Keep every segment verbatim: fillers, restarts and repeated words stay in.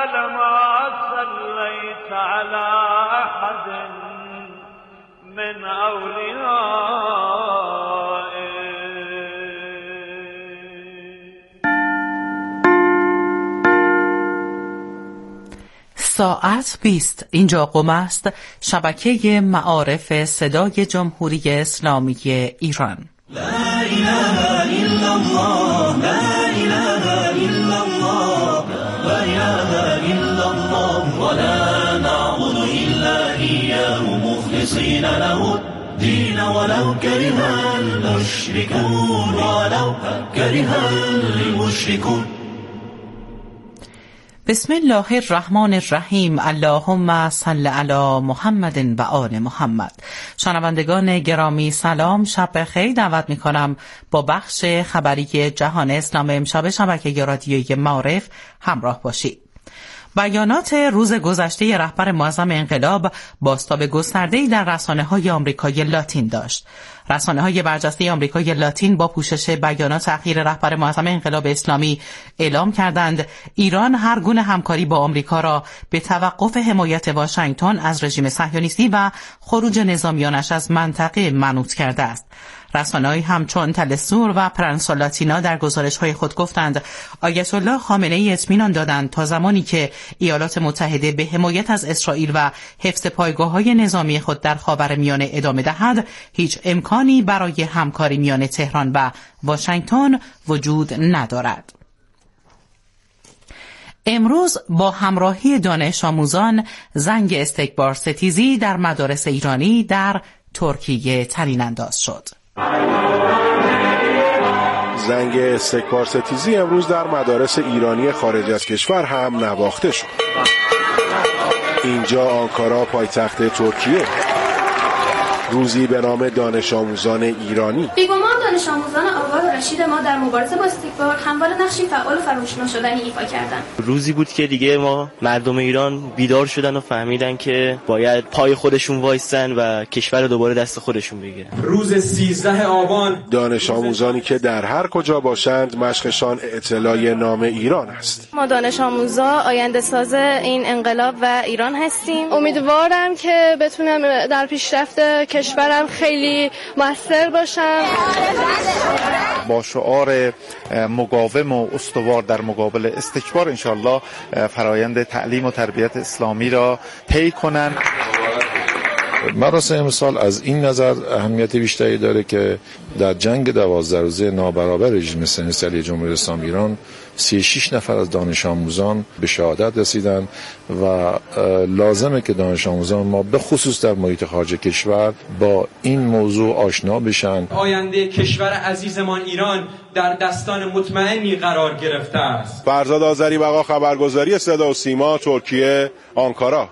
لما صليت على أحد من ساعت بیست. اینجا قم است، شبکه معارف صدای جمهوری اسلامی ایران. لا اله الا الله، لا اله الا الله، لا اله الا الله، ولا نعبد الا اياه مخلصين له الدين ولو كره المشركون، ولو كره المشركون. بسم الله الرحمن الرحیم. اللهم صل علی محمد و آل محمد. شنوندگان گرامی سلام، شب بخیر. دعوت میکنم با بخش خبری جهان اسلام امشب شبکه رادیویی معارف همراه باشید. بیانات روز گذشته رهبر معظم انقلاب بازتاب گسترده‌ای در رسانه‌های آمریکای لاتین داشت. رسانه‌های برجسته آمریکای لاتین با پوشش بیانات اخیر رهبر معظم انقلاب اسلامی اعلام کردند ایران هر گونه همکاری با آمریکا را به توقف حمایت واشنگتن از رژیم صهیونیستی و خروج نظامیانش از منطقه منوط کرده است. رسانه‌های همچون تلسور و پرنسا لاتینا در گزارش‌های خود گفتند آیت الله خامنه‌ای اطمینان دادند تا زمانی که ایالات متحده به حمایت از اسرائیل و حفظ پایگاه‌های نظامی خود در خاورمیانه ادامه دهد، هیچ امکانی برای همکاری میان تهران و واشنگتن وجود ندارد. امروز با همراهی دانش آموزان زنگ استکبار ستیزی در مدارس ایرانی در ترکیه طنین انداز شد. زنگ استکبار ستیزی امروز در مدارس ایرانی خارج از کشور هم نواخته شد. اینجا آنکارا پایتخت ترکیه. روزی به نام دانش آموزان ایرانی. بیگمان دانش آموزان آگاه و رشید ما در مبارزه با استکبار همواره نقشی فعال و فراموش نشدنی ایفا کردند. روزی بود که دیگه ما مردم ایران بیدار شدن و فهمیدن که باید پای خودشون وایسن و کشور دوباره دست خودشون بگیرن. روز سیزده آبان دانش آموزانی که در هر کجا باشند مشقشان اطلاع نام ایران است. ما دانش آموزا آینده ساز این انقلاب و ایران هستیم. امیدوارم که بتونم در پیشرفت کشورم خیلی موثر باشم. با شعار مقاوم و استوار در مقابل استکبار انشالله فرایند تعلیم و تربیت اسلامی را طی کنند. مراسم امسال از این نظر اهمیت بیشتری داره که در جنگ دوازده روزه نابرابر رژیم صهیونیستی علیه جمهوری اسلامی ایران سی و شش نفر از دانش آموزان به شهادت رسیدن و لازمه که دانش آموزان ما به خصوص در محیط خارج کشور با این موضوع آشنا بشن. آینده کشور عزیزمان ایران در دستان مطمئنی قرار گرفته است. فرزاد آذری بقا، خبرگزاری صدا و سیما، ترکیه، آنکارا.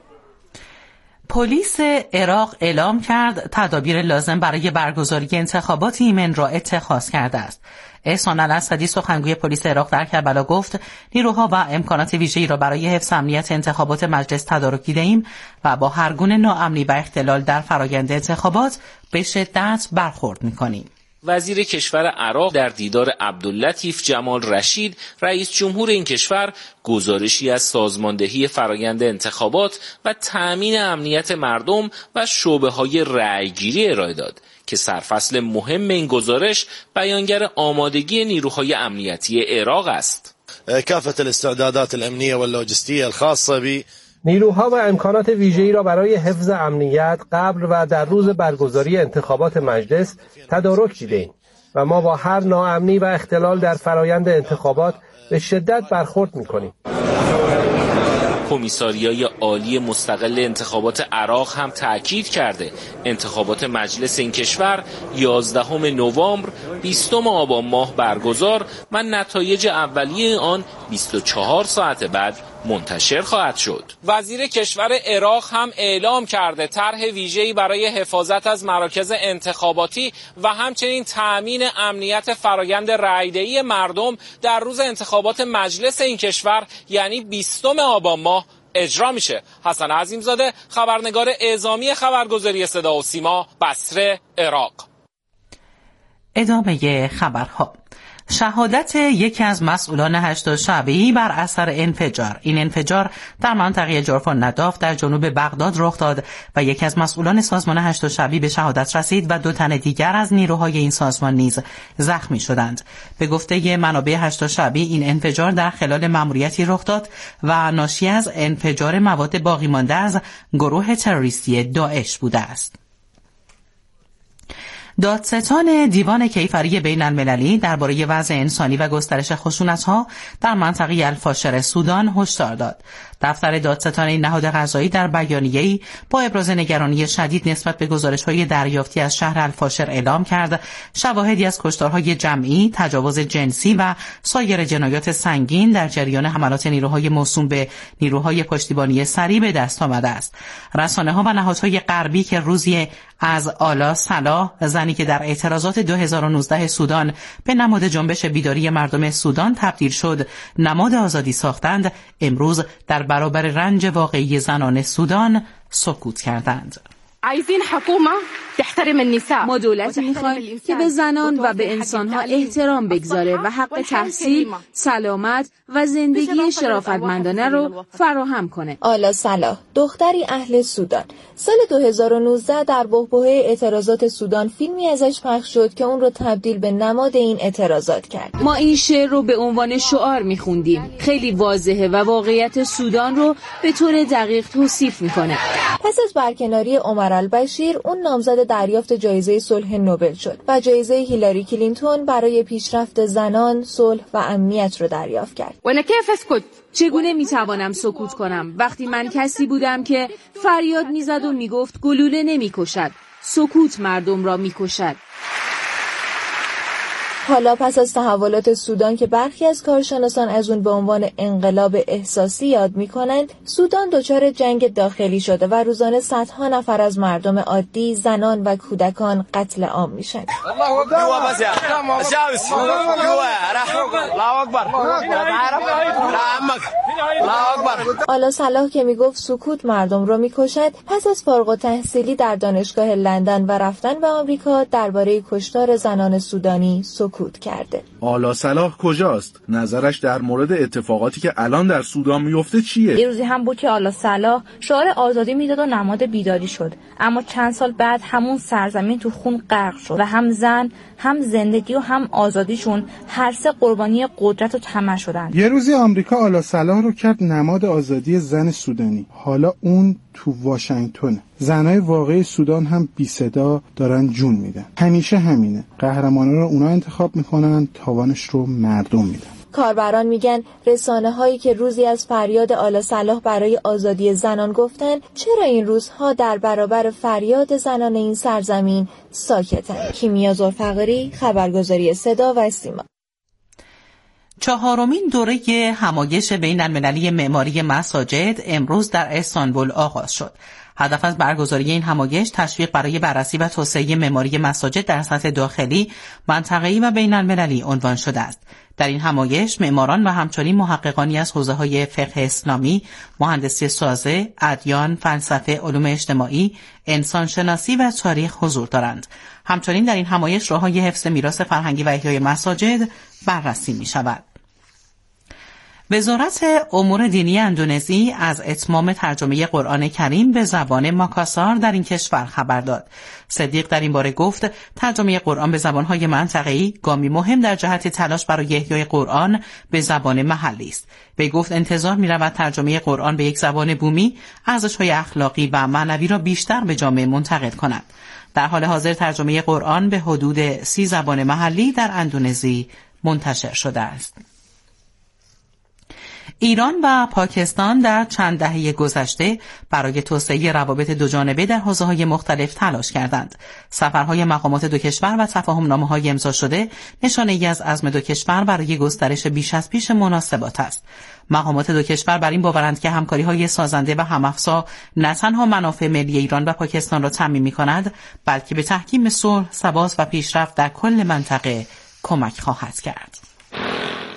پلیس عراق اعلام کرد تدابیر لازم برای برگزاری انتخابات ایمن را اتخاذ کرده است. احسان الاسدی سخنگوی پلیس عراق در کربلا گفت نیروها و امکانات ویژه‌ای را برای حفظ امنیت انتخابات مجلس تدارک دیده‌ایم و با هر گونه ناامنی و اختلال در فرایند انتخابات به شدت برخورد می‌کنیم. وزیر کشور عراق در دیدار عبداللطیف جمال رشید رئیس جمهور این کشور گزارشی از سازماندهی فرایند انتخابات و تأمین امنیت مردم و شعبه‌های رأیگیری ارائه داد که سرفصل مهم این گزارش بیانگر آمادگی نیروهای امنیتی عراق است. کافة الاستعدادات الامنیه واللوجستیه الخاصه بی نیروها و امکانات ویژه‌ای را برای حفظ امنیت قبل و در روز برگزاری انتخابات مجلس تدارک دیده‌ایم و ما با هر ناامنی و اختلال در فرایند انتخابات به شدت برخورد می‌کنیم. کمیساریای عالی مستقل انتخابات عراق هم تأکید کرده انتخابات مجلس این کشور یازدهم نوامبر بیستم آبان ماه برگزار و نتایج اولیه آن بیست و چهار ساعت بعد منتشر خواهد شد. وزیر کشور عراق هم اعلام کرده طرح ویژه‌ای برای حفاظت از مراکز انتخاباتی و همچنین تأمین امنیت فرایند رأیدهی مردم در روز انتخابات مجلس این کشور یعنی بیستم آبان ماه اجرا میشه. حسن عظیمزاده، خبرنگار اعزامی خبرگزاری صدا و سیما، بصره، عراق. ادامه خبرها. شهادت یکی از مسئولان هشت شعبی بر اثر انفجار. این انفجار در منطقه جرف النداف در جنوب بغداد رخ داد و یکی از مسئولان سازمان هشت شعبی به شهادت رسید و دو تن دیگر از نیروهای این سازمان نیز زخمی شدند. به گفته منابع هشت شعبی این انفجار در خلال مأموریتی رخ داد و ناشی از انفجار مواد باقی مانده از گروه تروریستی داعش بوده است. دادستان دیوان کیفری بین المللی درباره وضع انسانی و گسترش خشونت‌ها در منطقه الفاشر سودان هشدار داد. دفتر دادستان این نهاد قضایی در بیانیه‌ای با ابراز نگرانی شدید نسبت به گزارش‌های دریافتی از شهر الفاشر اعلام کرد شواهدی از کشتارهای جمعی، تجاوز جنسی و سایر جنایات سنگین در جریان حملات نیروهای موسوم به نیروهای پشتیبانی سریع به دست آمده است. رسانه‌ها و نهادهای غربی که روزی از آلا صلاح، زنی که در اعتراضات دو هزار و نوزده سودان به نماد جنبش بیداری مردم سودان تبدیل شد، نماد آزادی ساختند، امروز در برابر رنج واقعی زنان سودان سکوت کردند. عايزين حكومة تحترم النساء. ما دولتی میخوایم که به زنان و به انسانها احترام بگذاره و حق تحصیل، سلامت و زندگی شرافتمندانه رو فراهم کنه. آلا صلاح، دختری اهل سودان، سال دو هزار و نوزده در بحبوحه اعتراضات سودان فیلمی ازش پخش شد که اون رو تبدیل به نماد این اعتراضات کرد. ما این شعر رو به عنوان شعار میخوندیم. خیلی واضحه و واقعیت سودان رو به طور دقیق توصیف میکنه. پس از برکناری عمر البشیر، اون نامزد دریافت جایزه صلح نوبل شد و جایزه هیلاری کلینتون برای پیشرفت زنان، صلح و امنیت رو دریافت کرد. و کیف اسکت؟ چگونه میتوانم سکوت کنم وقتی من کسی بودم که فریاد میزد و میگفت گلوله نمیکشد، سکوت مردم را میکشد. حالا پس از تحولات سودان که برخی از کارشناسان از اون به عنوان انقلاب احساسی یاد میکنند، سودان دچار جنگ داخلی شده و روزانه صدها نفر از مردم عادی، زنان و کودکان قتل عام میشن. آلا صلاح که میگفت سکوت مردم رو میکشد، پس از فارغ التحصیلی در دانشگاه لندن و رفتن به آمریکا درباره کشتار زنان سودانی سکوت کرده. آلا صلاح کجاست؟ نظرش در مورد اتفاقاتی که الان در سودان میفته چیه؟ یه روزی هم بود که آلا صلاح شعار آزادی میداد و نماد بیداری شد، اما چند سال بعد همون سرزمین تو خون غرق شد و هم زن، هم زندگی و هم آزادیشون هر سه قربانی قدرت و طمع شدن. یه روزی آمریکا آلا صلاح رو کرد نماد آزادی زن سودانی. حالا اون تو واشنگتن. زنای واقعی سودان هم بی صدا دارن جون میدن. همیشه همینه. قهرمانا رو اونا انتخاب میکنن، تاوانش رو مردم میدن. کاربران میگن رسانه هایی که روزی از فریاد آلا صلاح برای آزادی زنان گفتن، چرا این روزها در برابر فریاد زنان این سرزمین ساکتن؟ کیمیا ذوالفقاری، خبرگزاری صدا و سیما. چهارمین دوره همایش بین المللی معماری مساجد امروز در استانبول آغاز شد. هدف از برگزاری این همایش تشویق برای بررسی و توسعه معماری مساجد در سطح داخلی، منطقه‌ای و بین المللی عنوان شده است. در این همایش معماران و همچنین محققانی از حوزه‌های فقه اسلامی، مهندسی سازه، ادیان، فلسفه، علوم اجتماعی، انسانشناسی و تاریخ حضور دارند. همچنین در این همایش راه‌های حفظ میراث فرهنگی و احیای مساجد بررسی می‌شود. وزارت امور دینی اندونزی از اتمام ترجمه قرآن کریم به زبان ماکاسار در این کشور خبر داد. صدیق در این باره گفت ترجمه قرآن به زبان‌های منطقه‌ای گامی مهم در جهت تلاش برای احیای قرآن به زبان محلی است. به گفت انتظار می‌رود ترجمه قرآن به یک زبان بومی ارزش‌های اخلاقی و معنوی را بیشتر به جامعه منتقل کند. در حال حاضر ترجمه قرآن به حدود سی زبان محلی در اندونزی منتشر شده است. ایران و پاکستان در چند دهه گذشته برای توسعه روابط دوجانبه در حوزه‌های مختلف تلاش کردند. سفرهای مقامات دو کشور و تفاهم‌نامه‌های امضا شده نشانه‌ای از عزم دو کشور برای گسترش بیش از پیش مناسبات است. مقامات دو کشور بر این باورند که همکاری‌های سازنده و هم‌افزا نه تنها منافع ملی ایران و پاکستان را تضمین می‌کند، بلکه به تحکیم صلح، ثبات و پیشرفت در کل منطقه کمک خواهد کرد.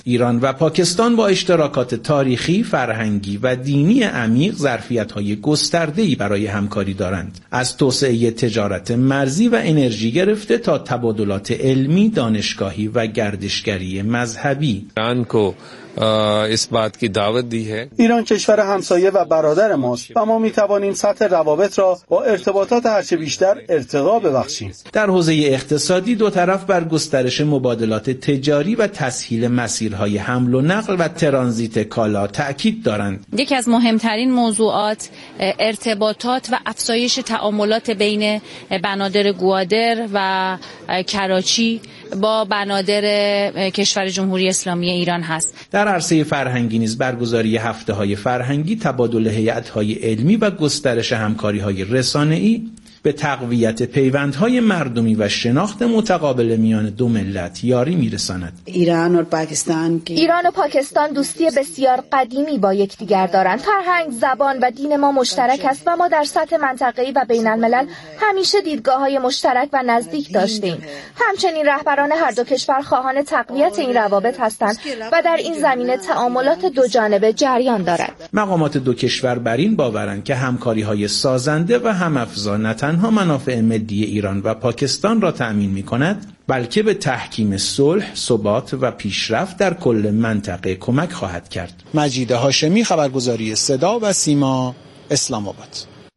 ایران و پاکستان با اشتراکات تاریخی، فرهنگی و دینی عمیق ظرفیت‌های گسترده‌ای برای همکاری دارند. از توسعه تجارت مرزی و انرژی گرفته تا تبادلات علمی، دانشگاهی و گردشگری مذهبی. ایران کو اس بات کی دعوت دی ہے. ایران کشور همسایه و برادر ماست و ما می‌توانیم سطح روابط را با ارتباطات هرچه بیشتر ارتقا ببخشیم. در حوزه اقتصادی دو طرف بر گسترش مبادلات تجاری و تسهیل مسیرهای حمل و نقل و ترانزیت کالا تأکید دارند. یکی از مهمترین موضوعات ارتباطات و افزایش تعاملات بین بنادر گوادر و کراچی با بنادر کشور جمهوری اسلامی ایران هست. در عرصه فرهنگی نیز برگزاری هفته‌های فرهنگی، تبادل هیئت‌های علمی و گسترش همکاری‌های رسانه‌ای به تقویت پیوندهای مردمی و شناخت متقابل میان دو ملت یاری میرساند. ایران و پاکستان ایران و پاکستان دوستی بسیار قدیمی با یکدیگر دارند. فرهنگ، زبان و دین ما مشترک است و ما در سطح منطقه‌ای و بین الملل همیشه دیدگاه‌های مشترک و نزدیک داشتیم. همچنین رهبران هر دو کشور خواهان تقویت این روابط هستند و در این زمینه تعاملات دو جانبه جریان دارد. مقامات دو کشور بر این باورند که همکاری‌های سازنده و هم‌افزا نه تنها منافع ملی ایران و پاکستان را تأمین می‌کند، بلکه به تحکیم صلح، ثبات و پیشرفت در کل منطقه کمک خواهد کرد. مجید هاشمی، خبرگزاری صدا و سیما، اسلام آباد.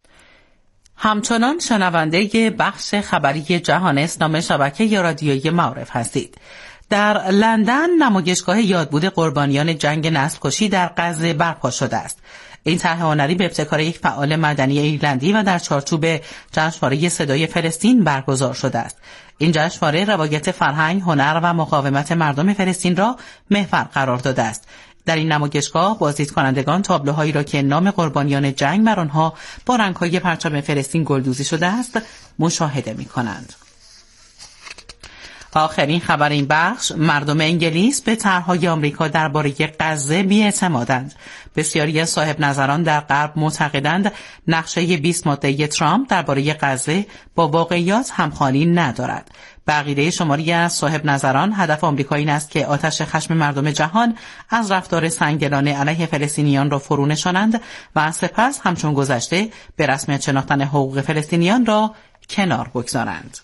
همچنان شنونده بخش خبری جهان اسلام شبکه رادیویی معارف هستید. در لندن نمایشگاه یادبود قربانیان جنگ نسل‌کشی در غزه برپا شده است. این طرح هنری به ابتکار یک فعال مدنی ایرلندی و در چارچوب جشنواره صدای فلسطین برگزار شده است. این جشنواره روایت فرهنگ، هنر و مقاومت مردم فلسطین را محور قرار داده است. در این نمایشگاه بازدید کنندگان تابلوهایی را که نام قربانیان جنگ بر آنها با رنگ‌های پرچم فلسطین گلدوزی شده است مشاهده می‌کنند. آخرین خبر این بخش: مردم انگلیس به طرح‌های آمریکا درباره غزه بی‌اعتمادند. بسیاری از صاحب نظران در غرب معتقدند نقشه بیست ماده‌ای ترامپ درباره غزه با واقعیات همخوانی ندارد. به عقیده شماری از صاحب نظران هدف آمریکا این است که آتش خشم مردم جهان از رفتار سنگدلانه علیه فلسطینیان را فرو نشانند و سپس همچون گذشته به رسمیت شناختن حقوق فلسطینیان را کنار بگذارند.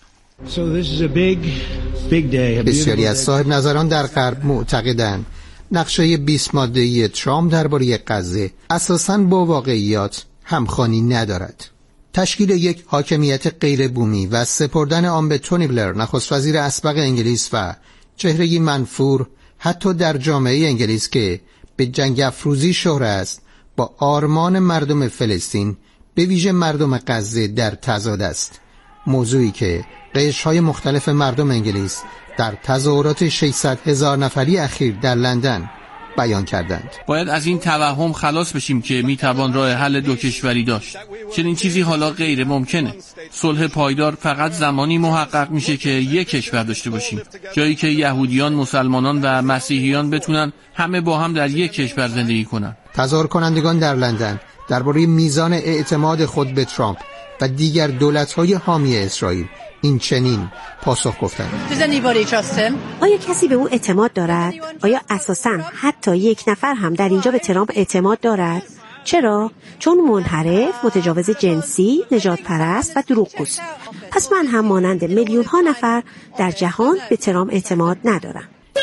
بسیاری از صاحب نظران در غرب معتقدند نقشه بیست ماده‌ای ترامپ درباره غزه اساساً با واقعیات همخوانی ندارد. تشکیل یک حاکمیت غیر بومی و سپردن آن به تونی بلر، نخست وزیر اسبق انگلیس و چهره‌ای منفور حتی در جامعه انگلیس که به جنگ افروزی شهره است، با آرمان مردم فلسطین به ویژه مردم غزه در تضاد است. موضوعی که قشرهای مختلف مردم انگلیس در تظاهرات ششصد هزار نفری اخیر در لندن بیان کردند. باید از این توهم خلاص بشیم که میتوان راه حل دو کشوری داشت. چنین چیزی حالا غیر ممکنه. صلح پایدار فقط زمانی محقق میشه که یک کشور داشته باشیم، جایی که یهودیان، مسلمانان و مسیحیان بتونن همه با هم در یک کشور زندگی کنن. تظاهر کنندگان در لندن درباره میزان اعتماد خود به ترامپ و دیگر دولت‌های حامی اسرائیل این چنین پاسخ گفتند. آیا کسی به او اعتماد دارد؟ آیا اساساً حتی یک نفر هم در اینجا به ترامپ اعتماد دارد؟ چرا؟ چون منحرف، متجاوز جنسی، نژاد پرست و دروغگوست. پس من هم مانند میلیون ها نفر در جهان به ترامپ اعتماد ندارم.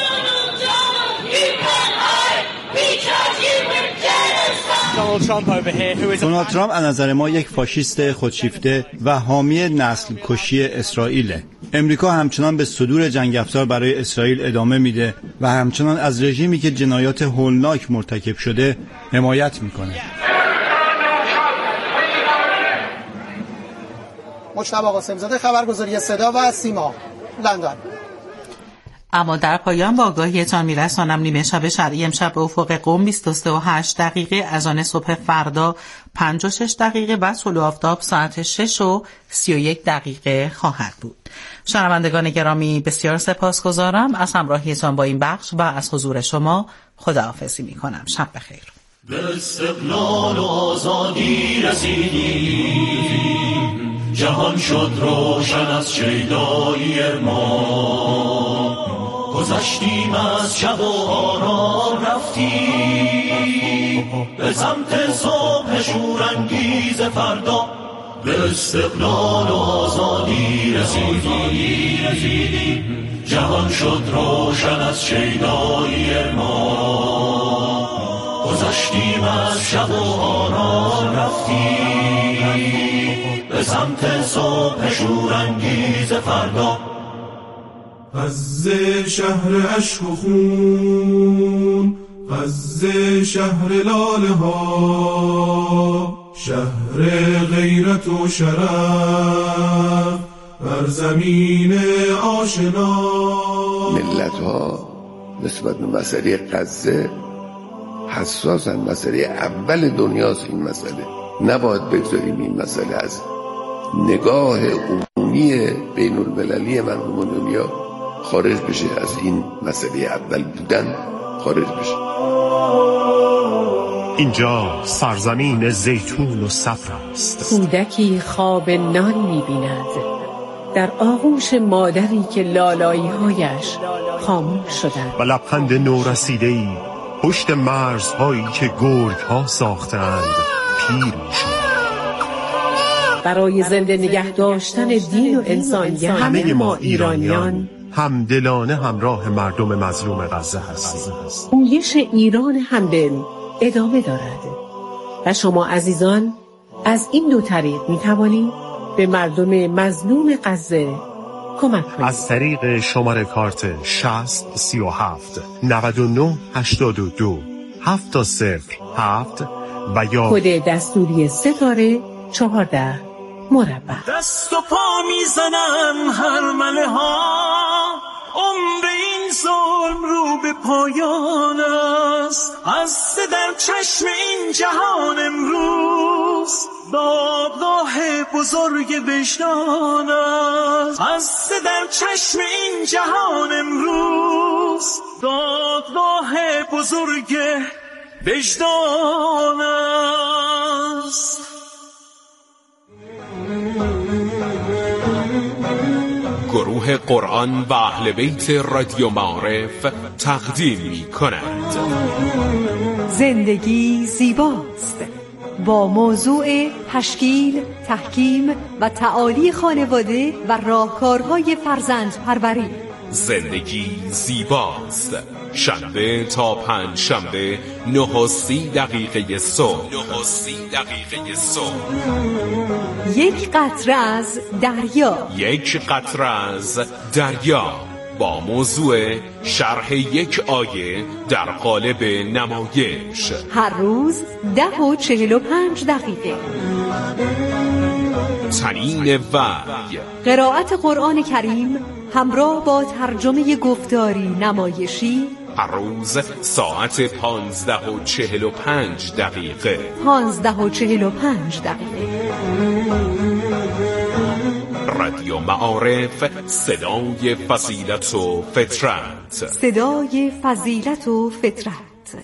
دونالد ترامپ از نظر ما یک فاشیست خودشیفته و حامی نسل کشی اسرائیله. امریکا همچنان به صدور جنگ افزار برای اسرائیل ادامه میده و همچنان از رژیمی که جنایات هولناک مرتکب شده حمایت میکنه. مجتبی قاسم‌زاده، خبرگزاری صدا و سیما، لندن. اما در پایان با آگاهیتان میرسانم نیمه شب شرعی امشب به افق قم بیست و سه و هشت دقیقه، از آن صبح فردا پنج و شش دقیقه، بعد طلوع آفتاب ساعت شش و سی و یک دقیقه خواهد بود. شنوندگان گرامی بسیار سپاسگزارم از همراهیتان با این بخش و از حضور شما خداحافظی میکنم. شب بخیر. به استقلال و آزادی رسیدیم، جهان شد روشن از شیدایی ما. گذشتیم از شب و آرام رفتیم به سمت صبح شورانگیز فردا، به استقلال و آزادی رسیدیم. جهان شد روشن از شیدایی ما، گذشتیم از شب و آرام رفتیم به سمت صبح شورانگیز فردا. غزه شهر عشق و خون، غزه شهر لاله ها، شهر غیرت و شرف بر زمین آشنا. ملت ها نسبت به مسئله غزه حساسن. مسئله اول دنیاست این مسئله. نباید بگذاریم این مسئله از نگاه عمومی بین المللی مردم دنیا خارج بشه، از این مسئله اول بودن خارج بشه. اینجا سرزمین زیتون و صبر است. کودکی خواب نان می‌بیند در آغوش مادری که لالایی‌هایش خاموش شدند و لبخند نورسیده‌ای پشت مرزهایی که گرگ‌ها ساختند پیر می‌شود. برای زنده نگه داشتن دین و انسانیت همه ما ایرانیان همدلانه همراه مردم مظلوم غزه هستیم. پویش ایران همدل ادامه دارد و شما عزیزان از این دو طریق می توانید به مردم مظلوم غزه کمک کنید. از طریق شماره کارت شصت سی و هفت نود و نه هشتاد و دو هفت صفر هفت و یا کد دستوری ستاره چهارده مربع. دست و پا میزنن هرمله ها، عمر این ظلم رو به پایان است. از در چشم این جهان امروز دادگاه بزرگ وجدان است. از در چشم این جهان امروز دادگاه بزرگ وجدان است. گروه قرآن و اهل بیت رادیو معارف تقدیم می کند زندگی زیباست، با موضوع تشکیل، تحکیم و تعالی خانواده و راهکارهای فرزند پروری. زندگی زیباست، شنبه تا پنج شنبه نه و سی دقیقه صبح. نه و سی دقیقه صبح. یک قطره از دریا. یک قطره از دریا با موضوع شرح یک آیه در قالب نمایش. هر روز ده و چهل و پنج دقیقه. تنین وحی، قرائت قرآن کریم همراه با ترجمه گفتاری نمایشی. هر روز ساعت پانزده و چهل و پنج دقیقه. پانزده و چهل و پنج دقیقه. رادیو معارف، صدای فضیلت و فطرت. صدای فضیلت و فطرت.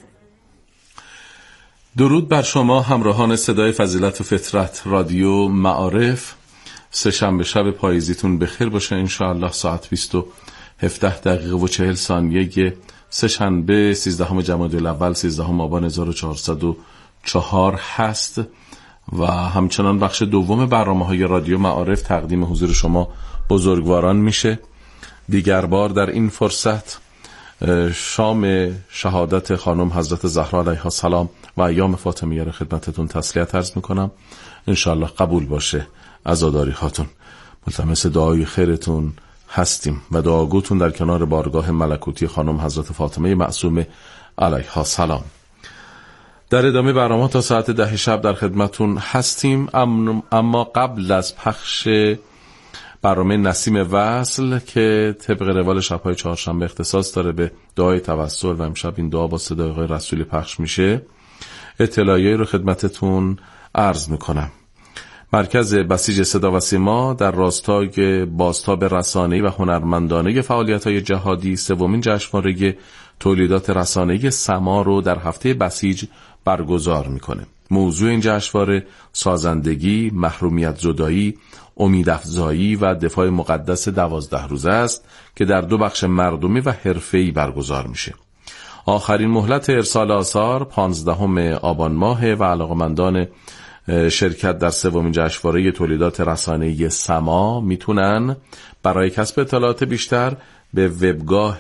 درود بر شما همراهان صدای فضیلت و فطرت رادیو معارف. سه شنبه شب پاییزیتون بخیر باشه انشاءالله. ساعت بیست و هفده دقیقه و چهل ثانیه سه شنبه سیزدهم جمادی الاول سیزدهم آبان هزار و چهارصد و چهار هست و همچنان بخش دوم برنامه‌های رادیو معارف تقدیم حضور شما بزرگواران میشه. دیگر بار در این فرصت شام شهادت خانم حضرت زهرا علیها السلام و ایام فاطمیه را خدمتتون تسلیت عرض میکنم. انشاءالله قبول باشه عزاداری هاتون. ملتمس دعای خیرتون هستیم و دعاگوتون در کنار بارگاه ملکوتی خانم حضرت فاطمه معصومه علیها السلام. در ادامه برنامه تا ساعت ده شب در خدمتون هستیم، اما قبل از پخش برنامه نسیم وصل که طبق روال شب‌های چهارشنبه اختصاص داره به دعای توسل و امشب این دعا با صدای آقای رسولی پخش میشه، اطلاعیه‌ای رو خدمتتون عرض میکنم. مرکز بسیج صدا و سیما در راستای بازتاب رسانه‌ای و هنرمندانه فعالیت‌های جهادی سومین جشنواره تولیدات رسانه‌ای سما رو در هفته بسیج برگزار میکنه. موضوع این جشنواره سازندگی، محرومیت زدایی، امیدافزایی و دفاع مقدس دوازده روزه است که در دو بخش مردمی و حرفه‌ای برگزار میشه. آخرین مهلت ارسال آثار پانزدهم آبان ماه و علاقمندان شرکت در سومین جشنواره تولیدات رسانه‌ای سما میتونن برای کسب اطلاعات بیشتر به وبگاه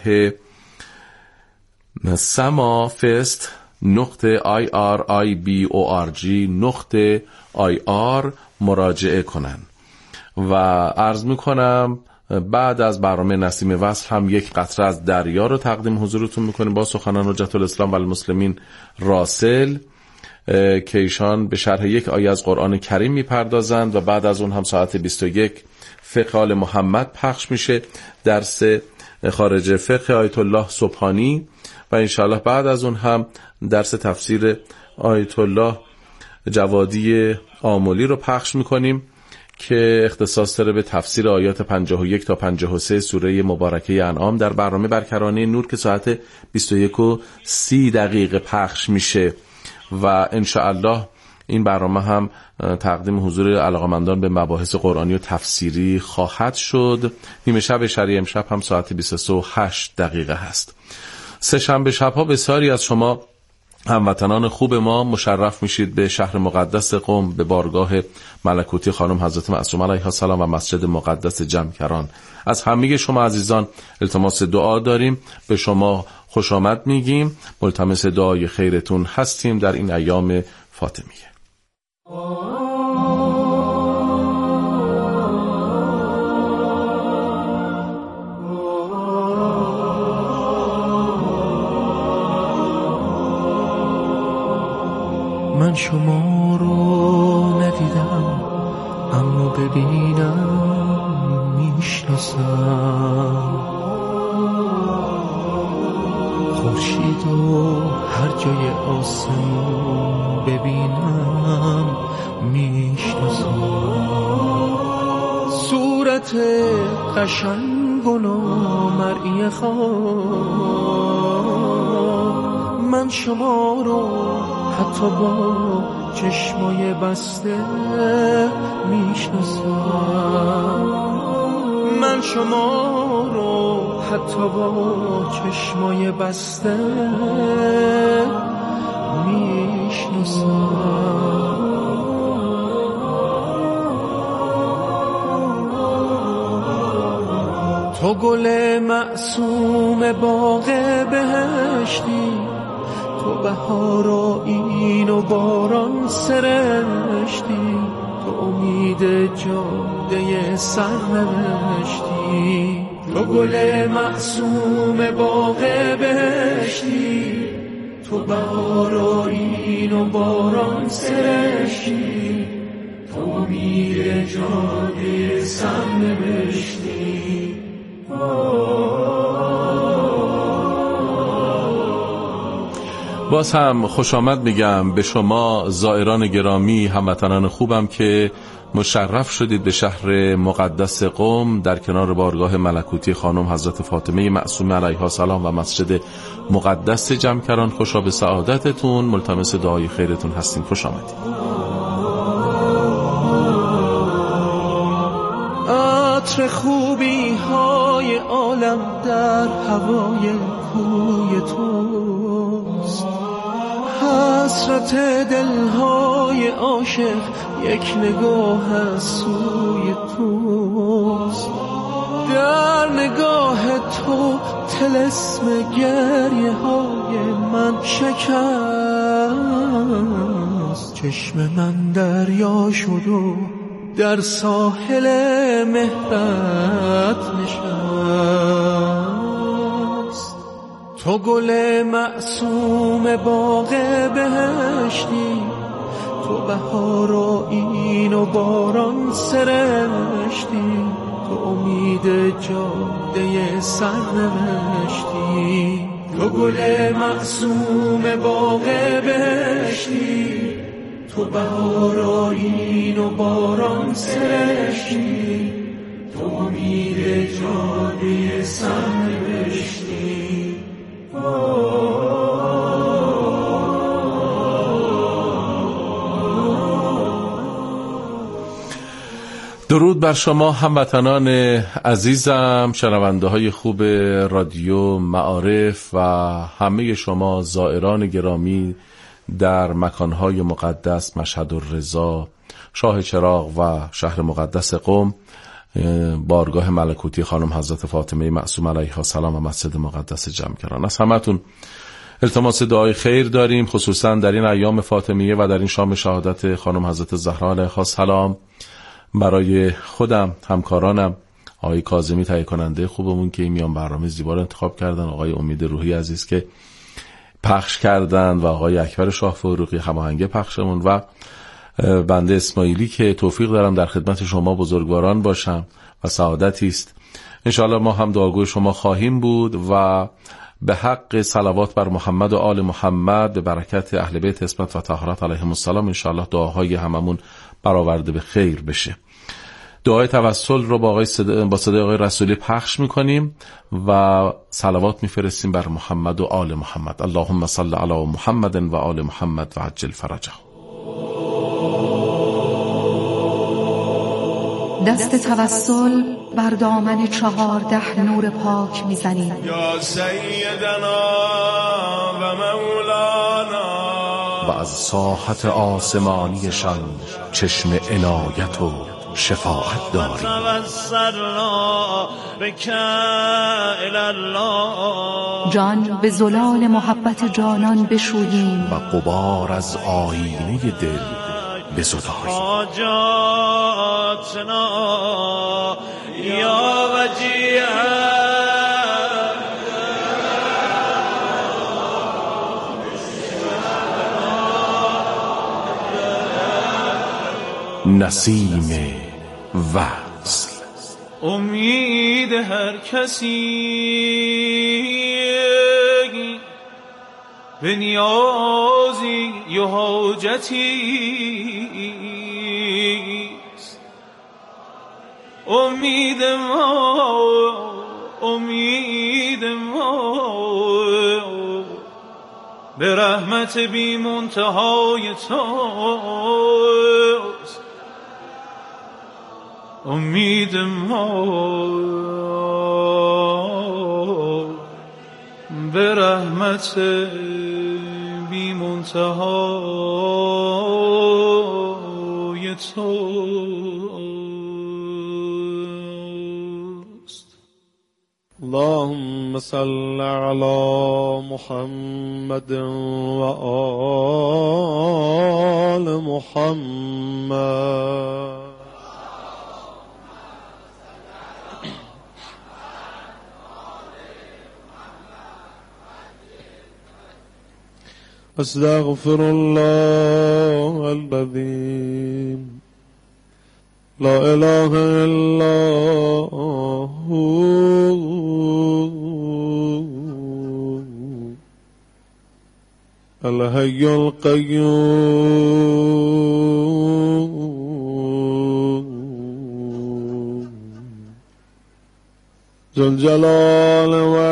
samafest نقطه آی آر آی بی او آر جی نقطه آی آر مراجعه کنن. و عرض میکنم بعد از برنامه نسیم وصل هم یک قطره از دریا رو تقدیم حضورتون میکنیم با سخنان حجت الاسلام و المسلمین راسل که ایشان به شرح یک آیه از قرآن کریم میپردازند و بعد از اون هم ساعت بیست و یک فقه آل محمد پخش میشه، درس خارج فقه آیت الله سبحانی و انشاءالله بعد از اون هم درس تفسیر آیت الله جوادی آملی رو پخش میکنیم که اختصاص داره به تفسیر آیات پنجاه و یک تا پنجاه و سه سوره مبارکه انعام در برنامه برکرانه نور که ساعت بیست و یک و سی دقیقه پخش میشه و انشاءالله این برنامه هم تقدیم حضور علاقمندان به مباحث قرآنی و تفسیری خواهد شد. نیمه شب شرعی امشب هم ساعت بیست و سه و هشت دقیقه هست. سه شنبه شبها بسیاری از شما هموطنان خوب ما مشرف میشید به شهر مقدس قم، به بارگاه ملکوتی خانم حضرت معصومه علیها السلام و مسجد مقدس جمکران. از همه شما عزیزان التماس دعا داریم، به شما خوش آمد میگیم، ملتمس دعای خیرتون هستیم در این ایام فاطمیه. من شما رو ندیدم اما ببینم میشناسم، خورشید و هر جای آسمون ببینم میشناسم، صورت قشنگ و نامرئی خواب. من شما رو حتی با چشمای بسته میشناسم، من شما رو حتی با چشمای بسته میشناسم. تو گل معصوم باغ بهشتی، تو بهار و این و باران سرشتی، تو امید جاده سرنوشتی. تو گل معصوم باغ بهشتی، تو بهار و این و باران سرشتی، تو امید جاده سرنوشتی. باز هم خوش آمد میگم به شما زائران گرامی، هموطنان خوبم که مشرف شدید به شهر مقدس قم در کنار بارگاه ملکوتی خانم حضرت فاطمه معصومه علیها السلام و مسجد مقدس جمکران. خوشا به سعادتتون، ملتمس دعای خیرتون هستیم. خوش آمدید. عطر خوبی های عالم در هوای کوی توست، حسرت دلهای عاشق یک نگاه از سوی توست. در نگاه تو طلسم گریه های من شکست، چشم من دریا شد و در ساحل مهرت نشست. تو گل معصوم باغ بهشتی، تو بهار و این و باران سرشتی، تو امید جاده سرنوشتی. تو گل معصوم باغ بهشتی، تو بهار و این و باران سرشتی، تو امید جاده سرنوشتی. درود بر شما هموطنان عزیزم، شنونده های خوب رادیو معارف و همه شما زائران گرامی در مکانهای مقدس مشهد الرضا، شاه چراغ و شهر مقدس قم، بارگاه ملکوتی خانم حضرت فاطمه معصومه علیها السلام و مسجد مقدس جمکران. از همتون التماس دعای خیر داریم، خصوصا در این ایام فاطمیه و در این شام شهادت خانم حضرت زهرا علیها السلام. برای خودم، همکارانم، آقای کاظمی تهیه کننده خوبمون که میان برنامه زیبا رو انتخاب کردن، آقای امید روحی عزیز که پخش کردن و آقای اکبر شاه فاروقی هماهنگ پخشمون و بنده اسماعیلی که توفیق دارم در خدمت شما بزرگواران باشم و سعادتی است. انشاءالله ما هم دعاگوی شما خواهیم بود و به حق صلوات بر محمد و آل محمد، به برکت اهل بیت عصمت و طهارت علیهم السلام انشاءالله دعاهای هممون برآورده به خیر بشه. دعای توسل رو با آقای صدا... با صدای آقای رسولی پخش میکنیم و صلوات میفرستیم بر محمد و آل محمد. اللهم صل علی محمد و آل محمد و عجل فرجه. دست توسل بر دامن چهارده نور پاک میزنیم. یا سیدنا و مولانا، و از ساحت آسمانیشان چشم عنایت و شفاعت داریم. جان به زلال محبت جانان بشوییم و غبار از آینه دل بزداییم. یا وجیه نسیم وصل. امید هر کسی به نیازی و حاجتیست. امید ما امید ما به رحمت بی منتهای توست. امید ما به رحمت بی منتهای توست. اللهم صل علی محمد و آل محمد. استغفر الله العظیم لا اله الا هو الحي القيوم ذو الجلال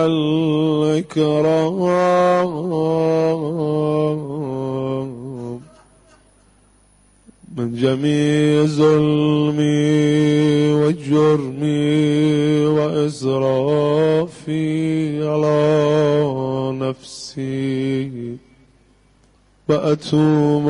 والإكرام من جميع ظلمي وجرمي وإسرافي على نفسي وأتوب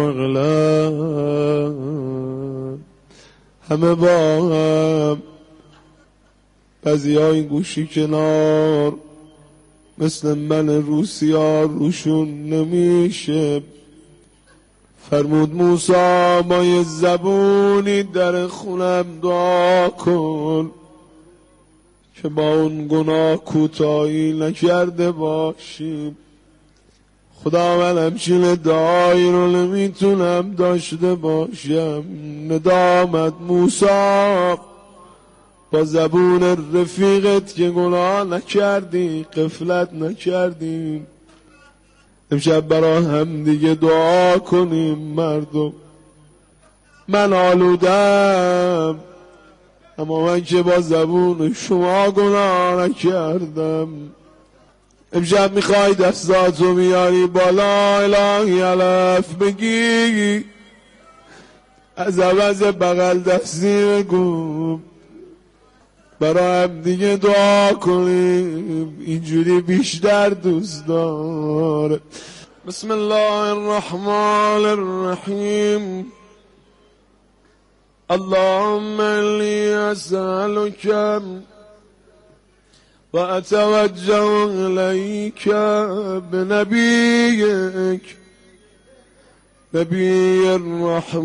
إليه. همه با هم بعضی‌ها این گوشی کنار مثل من روسیار روشون نمیشه. فرمود موسی با یه زبونی در خونم دعا کن که با اون گناه کوتاهی نکرده باشیم. خدا من همچین دعایی رو نمیتونم داشته باشم. ندامت موسی با زبون رفیقت که گناه نکردی، غفلت نکردیم. امشب برای هم دیگه دعا کنیم مردم. من آلودم اما من که با زبون شما گناه نکردم. امشب میخوای دستاتو بیاری بالا، الهی الف بگی از عوض بغل دستی بگو برای هم دیگه دعا کنیم، اینجوری بیشتر دوست داره. بسم الله الرحمن الرحیم. اللهم انی اسألک و اتوجه الیک بنبیک نبی الرحمن